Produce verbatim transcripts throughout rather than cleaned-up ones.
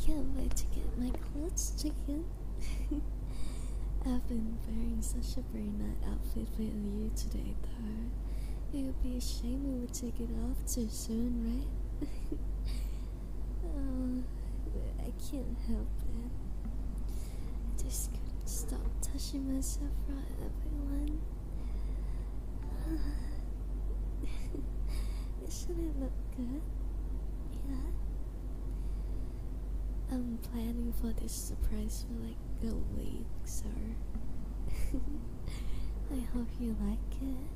can't wait to get my clothes taken. I've been wearing such a burnout outfit for you today, though. It would be a shame we would take it off too soon, right? Oh, I can't help it. I just couldn't stop touching myself for everyone. Isn't it look good? Yeah. I'm planning for this surprise for like a week, sir. I hope you like it.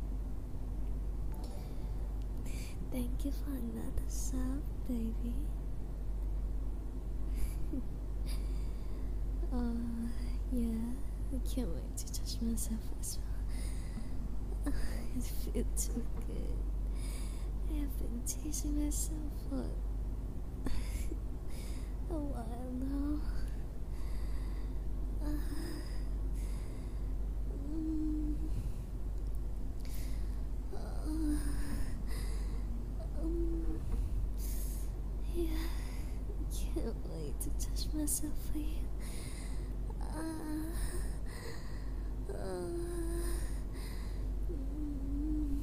Thank you for another sub, baby. Oh, yeah. I can't wait to touch myself as well. It feels too good. I have been teasing myself for a while now. Uh, mm, uh, um, yeah, I can't wait to touch myself for you. Uh, uh, mm.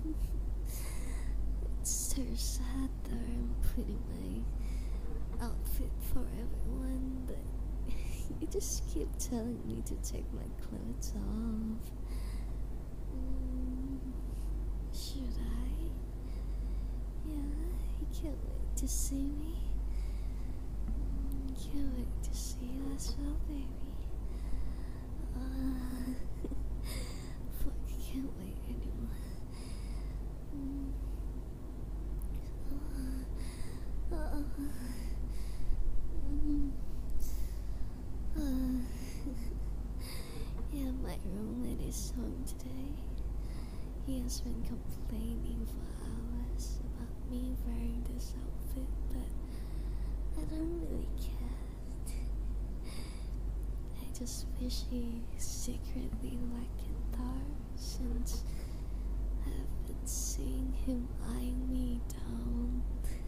It's so sad that I'm putting my outfit for everyone, but you just keep telling me to take my clothes off. Mm, should I? Yeah, you can't wait to see me. Mm, can't wait to see you as well, baby. Uh, fuck, I can't wait anymore. Mm. Uh, uh, mm. uh, yeah, my roommate is home today. He has been complaining for hours about me wearing this outfit, but I don't really care. I just wish he secretly liked it though, since I've been seeing him eyeing me down.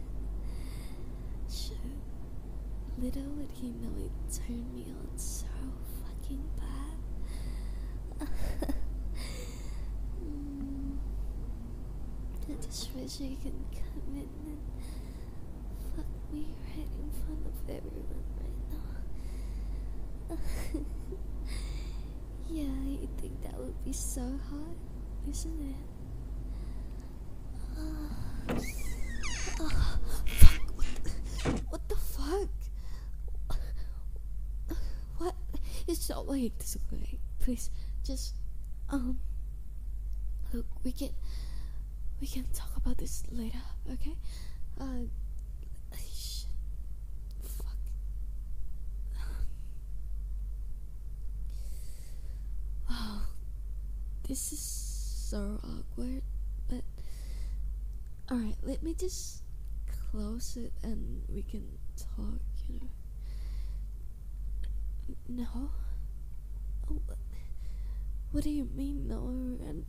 Sure, little would he know it turned me on so fucking bad. mm, I just wish he could come in and fuck me right in front of everyone right now. Yeah, you think that would be so hot, isn't it? Uh, uh, fuck, what the fuck? What? It's not like this, okay? Please, just, um, look, we can, we can talk about this later, okay? Uh, shit. Fuck. Wow, this is so awkward, but alright, let me just close it and we can talk, you know. No? Oh, what do you mean, no? And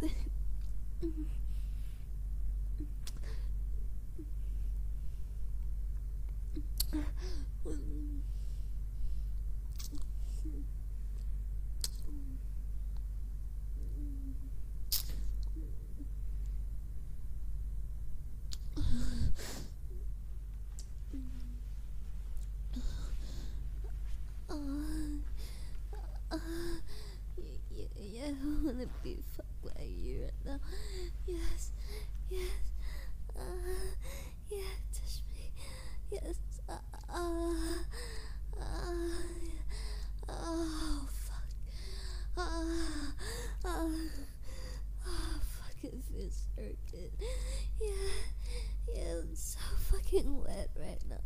uh, uh, yeah, yeah, I wanna be fucked by you right now. Yes, yes, uh, yeah, touch me. Yes, uh, uh, uh, oh, fuck. Uh, uh, oh, fuck, it feels so good. Yeah, yeah, I'm so fucking wet right now.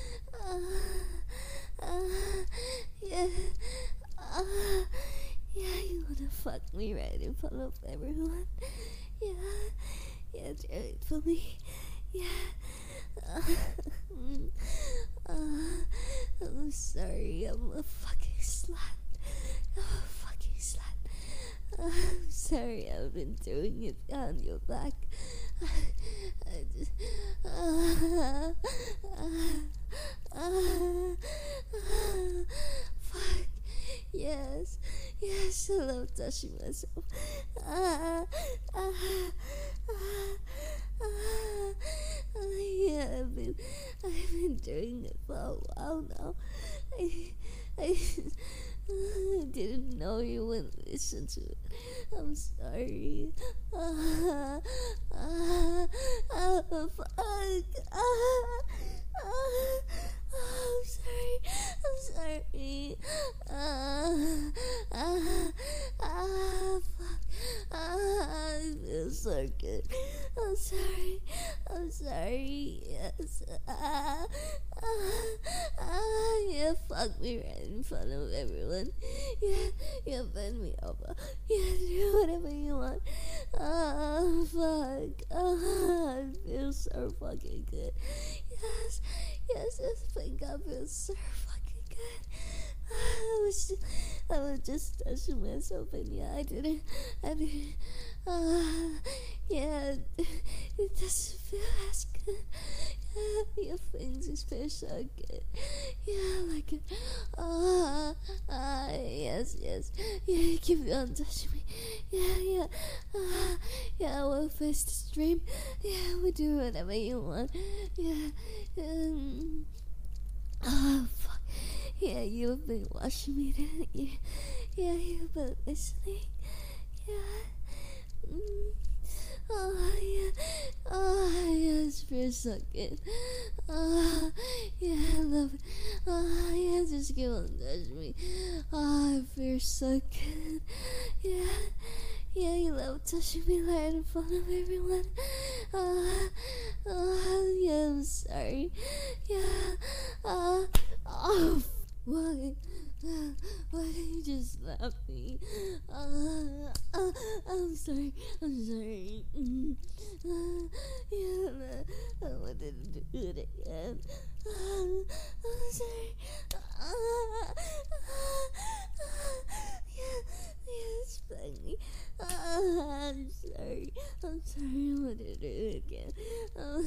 Uh, uh, yeah, uh, yeah, you wanna fuck me right in front of everyone? Yeah, yeah, do it for me. Yeah. Uh, mm, uh, I'm sorry, I'm a fucking slut. I'm a fucking slut. Uh, I'm sorry, I've been doing it behind your back. I, I just, uh, uh, uh, Ah, ah, fuck. Yes, yes, I love touching myself. Ah, ah, ah, ah, ah, yeah, I've been, I've been doing it for a while now. I, I, I didn't know you would listen to it. I'm sorry. Ah, ah, ah, fuck. Ah, ah, I'm sorry. I'm sorry. Ah, ah, ah, fuck. Ah, it feels so good. I'm sorry. I'm sorry. Yes. Ah, ah, ah, yeah, fuck me right in front of everyone. Yeah, yeah, bend me over. Yeah, do whatever you want. Ah, fuck. Ah, it feels so fucking good. Yes, yes, I think I feel so fucking good. I was just, I was just touching myself, and yeah, I didn't, I didn't, uh, yeah, it doesn't feel as good. Yeah, your fingers feel so good. Yeah, I like it. Ah, ah, yes, yes. Yeah, keep on touching me. Yeah, yeah. Ah, yeah, we'll face the stream. Yeah, we do whatever you want. Yeah. Um, oh, fuck. Yeah, you've been watching me, didn't you? Yeah, you've been listening. Yeah. Mm. Oh, yeah. Oh, yeah, it feels so good. Oh, yeah, I love it. Oh, yeah, just keep on touching me. Oh, it feels so good. Yeah. Yeah, you love touching me right in front of everyone. Uh, uh, yeah, I'm sorry. Yeah. Uh, oh, why? Uh, why did you just slap me? Uh, uh, I'm sorry. I'm sorry. Mm. Uh, yeah, I wanted to do it again. Uh, I'm sorry. Uh, uh, uh, yeah, yeah, it's funny. Uh, I'm sorry. I'm sorry. I want to do it again. Uh,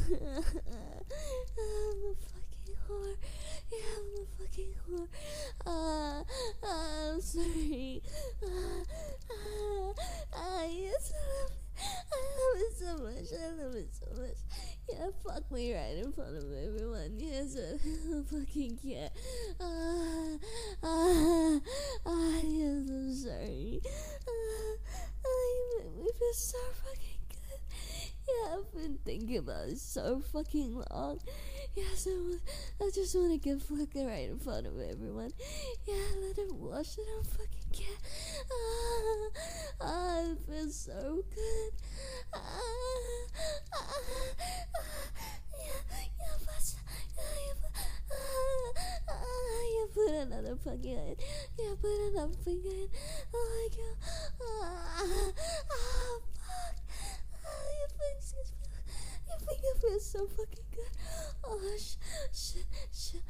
I'm a fucking whore. Yeah, I'm a fucking whore. Uh, uh, I'm sorry. Uh, uh, uh, yes, I love it. I love it so much. I love it so much. Yeah, fuck me right in front of everyone. Yes, I fucking can't. Uh, uh, uh, yes, I'm sorry. Uh, uh, you make me feel so fucking good. Yeah, I've been thinking about it so fucking long. Yes, I, was, I just want to get fucking right in front of everyone. Yeah, let him watch it. I'm fucking cat. Ah, ah, it feels so good. Ah, ah, ah, yeah, yeah, but, yeah, yeah, but, ah, ah, yeah, put another fucking in. Yeah, put another finger in. Oh my god. Ah, ah, fuck. Ah, your fingers feel, your finger feels so fucking good. Oh, sh- shit, shit.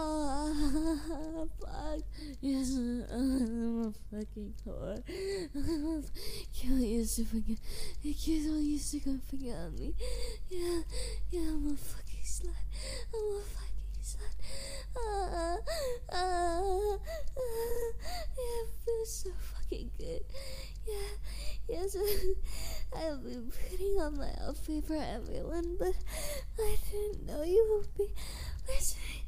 Oh, fuck. Yes, I'm a fucking whore. You don't used to forget. You don't used to go forget on me. Yeah, yeah, I'm a fucking slut. I'm a fucking slut. Ah, ah, ah, yeah, it feels so fucking good. Yeah, yes, I've been putting on my outfit for everyone, but I didn't know you would be listening.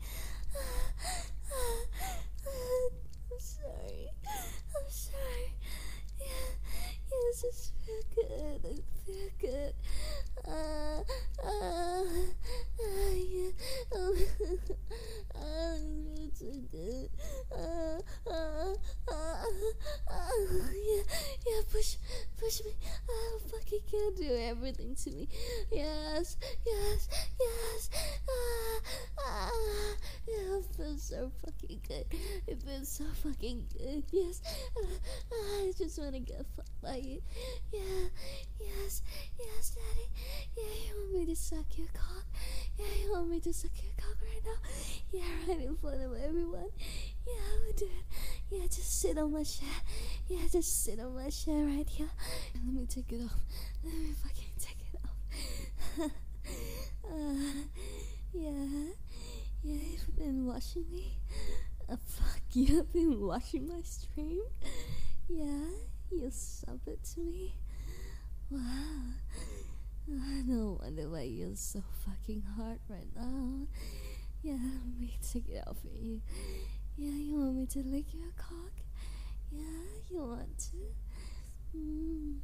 I'm sorry. I'm sorry. Yeah, yes, it's feel good. It feel good. Uh, uh, uh, yeah. Um, uh, it's so good. Uh, uh, uh, uh, yeah, yeah, push, push me. I fucking can't do everything to me. Yes, yes, yes. Ah, ah, yeah, it feels so fucking good. It feels so fucking good. Yes, uh, I just wanna get fucked by you. Yeah, yes, yes, daddy. Yeah, you want me to suck your cock? Yeah, you want me to suck your cock right now? Yeah, right in front of everyone. Yeah, I would do it. Yeah, just sit on my chair. Yeah, just sit on my chair right here. Let me take it off. Let me fucking take it off. uh, yeah, yeah, you've been watching. watching me? Uh, fuck, you have been watching my stream? Yeah, you sub it to me? Wow. I no wonder why you're so fucking hard right now. Yeah, let me take it out for you. Yeah, you want me to lick your cock? Yeah, you want to? Mm.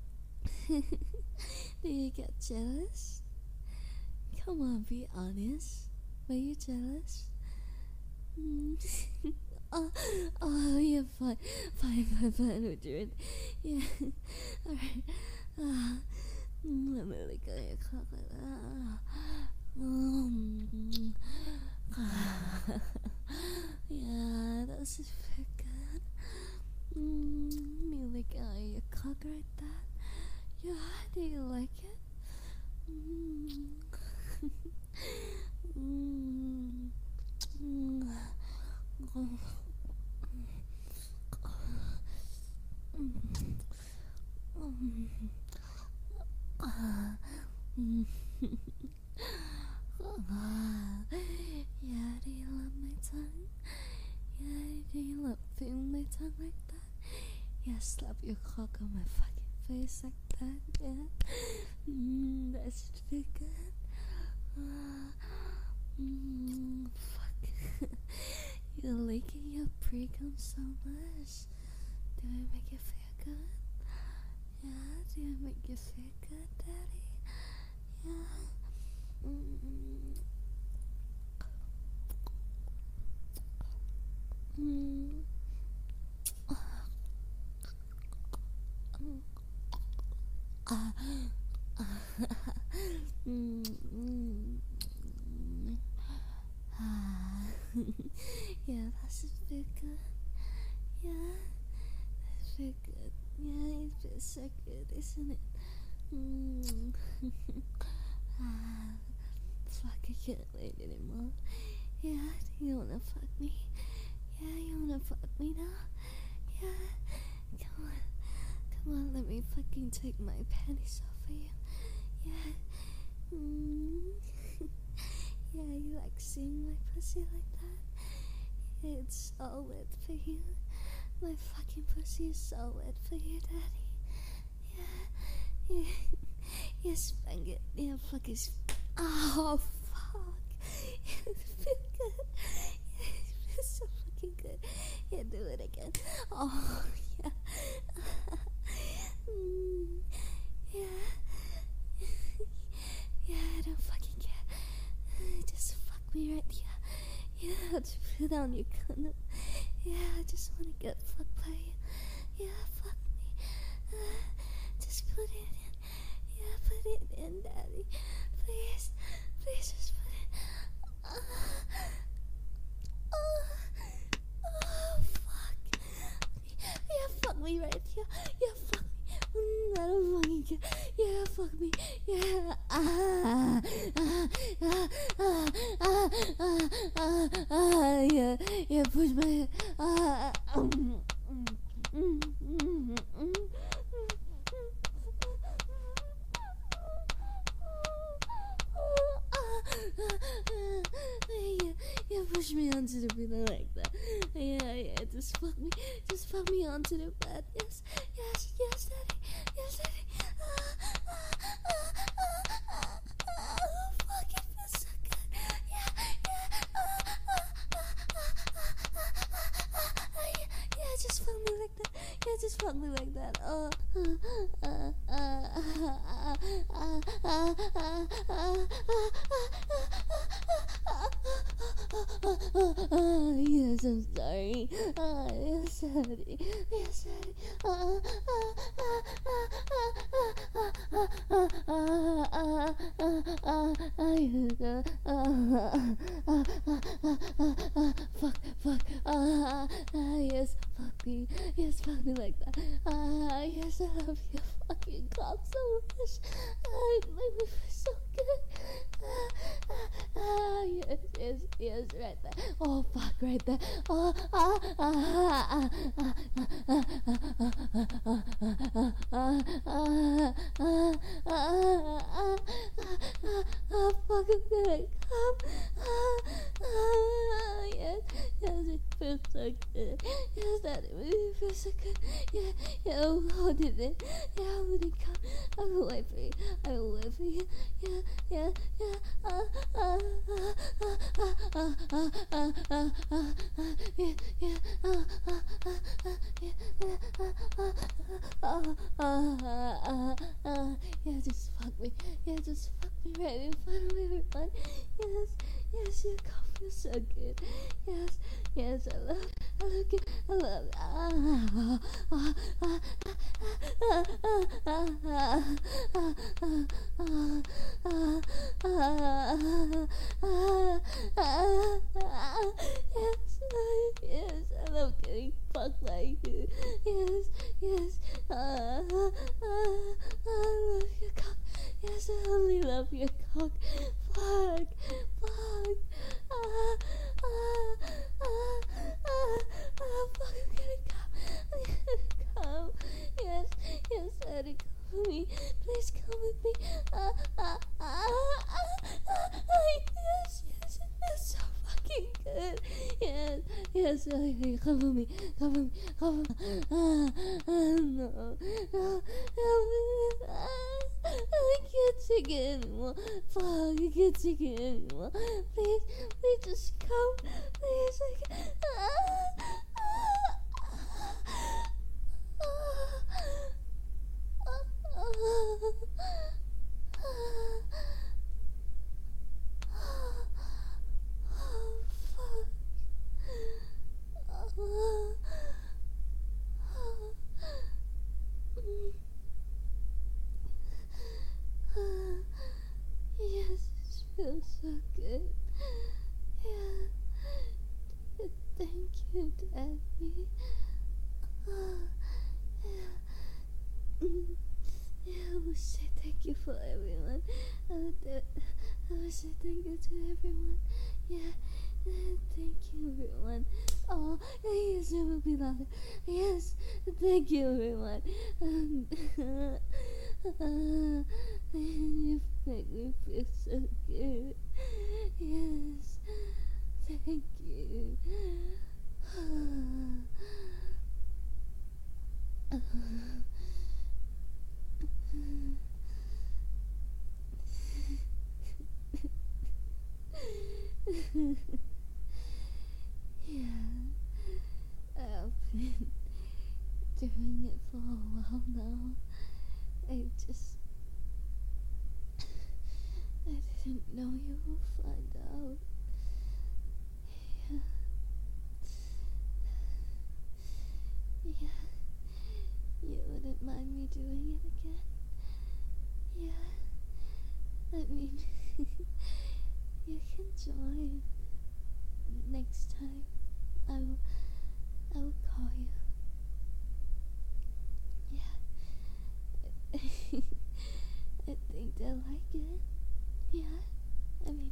Do you get jealous? Come on, be honest. Were you jealous? Mm. oh, oh, yeah, fine, fine, fine, fine. We're doing, yeah. All right. Ah, mm, let me lick on your cock like that. Mm. Yeah, that's just very good. Mm, me lick on your cock like that. Yeah, do you like it? Mm. mm. Mm. Oh. Mm. Mm. Ah. Mm. Ah. Yeah, do you love my tongue? Yeah, do you love feeling my tongue like that? Yeah, slap your cock on my fucking face like that, yeah. Mm, that should feel good. Uh, mm, fuck. You're licking your pre-cum so much. Do I make you feel good? Yeah, do I make you feel good, daddy? Yeah. Mm. Mm. Ah. mm, mm, mm. Ah. Yeah, that's feel good. Yeah, that feel good. Yeah, it feels so good, isn't it? Mm. Ah, fuck, I can't wait anymore. Yeah, do you wanna fuck me? Yeah, you wanna fuck me now? Yeah, come on. Come on, let me fucking take my panties off for you. Yeah. Mm. Yeah, you like seeing my pussy like that? Yeah, it's all wet for you. My fucking pussy is so wet for you, daddy. Yeah. Yeah. Yeah, spank it. Yeah, fuck it. Oh, fuck. Yeah, it feels good. Yeah, it feels so fucking good. Yeah, do it again. Oh, yeah. mm, yeah. Yeah, I don't fucking care. Just fuck me right here. Yeah, just put on your condom. Yeah, I just wanna get fucked by you. Yeah, fuck me. Uh, just put it in. Yeah, put it in, daddy. Please. Please just put it. Uh, oh, oh, fuck. Yeah, fuck me right here. Yeah, fuck me. Mm, I don't fucking care. Yeah, fuck me. Yeah. Ah, ah, ah, ah, ah, ah, ah, ah, yeah, yeah, push my, ah, um, mm, mm, mm, mm, yeah, yeah, push me onto the bed like that. Yeah, yeah, just fuck me, just fuck me onto the bed. Yes, yes, yes, daddy, yes, daddy. Ah, ah, ah, ah, ah, ah, oh, fuck, it feels so good. Yeah, yeah, ah, ah, ah, ah, ah, ah, ah, yeah, yeah, just fuck me like that. Yeah, just fuck me like that. Oh, uh, uh, uh, uh, uh, uh, uh, uh, uh, yes, I'm sorry. Uh, yes, daddy. Yes, daddy. Uh, uh, uh, uh, uh, uh, uh, uh, uh, uh, uh, yes, uh, uh, uh, uh, uh, uh, fuck, fuck, uh, uh, yes, fuck me, yes, fuck me like that, uh, yes, I love you, fucking cock so much, uh, it made me feel so good, uh, uh, uh, yes, yes, yes, right there, oh, fuck, right there, oh, ah, ah, ah, ah, ah, ah, ah, ah, ah, ah, ah, ah, ah, fucking good. Come. Ah, ah, so good. Yes, that it made me feel so good. Yeah, yeah, I'm holding it. Yeah, I'm gonna come. I will wait for you. I will wait for you. Yeah, yeah, yeah. Uh, uh, uh, uh, uh, uh, uh, uh, uh, uh, yeah, yeah. Uh, uh, uh, uh, yeah, uh, uh, uh, uh, uh, uh, uh, yeah, just fuck me. Yeah, just fuck me right in front of everyone. Yes, yes, your coffee is so good. Yes, yes, I love, I love it. I love it. Ah, ah, ah, ah, ah, ah, ah, ah, ah, ah, ah, ah, ah, ah, ah, yes, yes, I love getting fucked like you. Yes, yes, ah, ah, ah, I love your cock. Yes, I only love your cock. Fuck, fuck, ah, ah, ah, ah, ah, fuck, I'm gonna come, I'm gonna come. Yes, yes, Eddie, come with me. Please come with me. Ah, ah, ah, ah, ah, ah, yes, yes, it's so fucking good. Yes, yes, Eddie, come with me, come with me, come with me. Ah, ah, no, no, no, ah, I can't take it anymore. Fuck, I can't take it anymore. Please, please just come. Please, I can't. Ah, ah, ah, ah, ah, oh, fuck. Ah, mm. Ah, yes, it feels so good. Yeah. Th- Thank you, Daddy. Ah, yeah. Mm. Yeah, I will say thank you for everyone. I would, uh, I would say thank you to everyone. Yeah. Uh, thank you, everyone. Oh, yes, it will be louder. Yes, thank you, everyone. Um, uh, you make me feel so good. Yes, thank you. Yeah, I've been doing it for a while now. I just, I didn't know you would find out. Yeah, yeah, you wouldn't mind me doing it again? Yeah, I mean, you can join next time. I will, I will call you. Yeah, I think they'll like it. Yeah, I mean,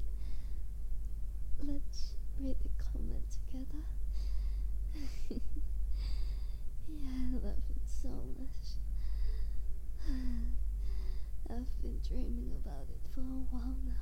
let's read the comment together. Yeah, I love it so much. I've been dreaming about it for a while now.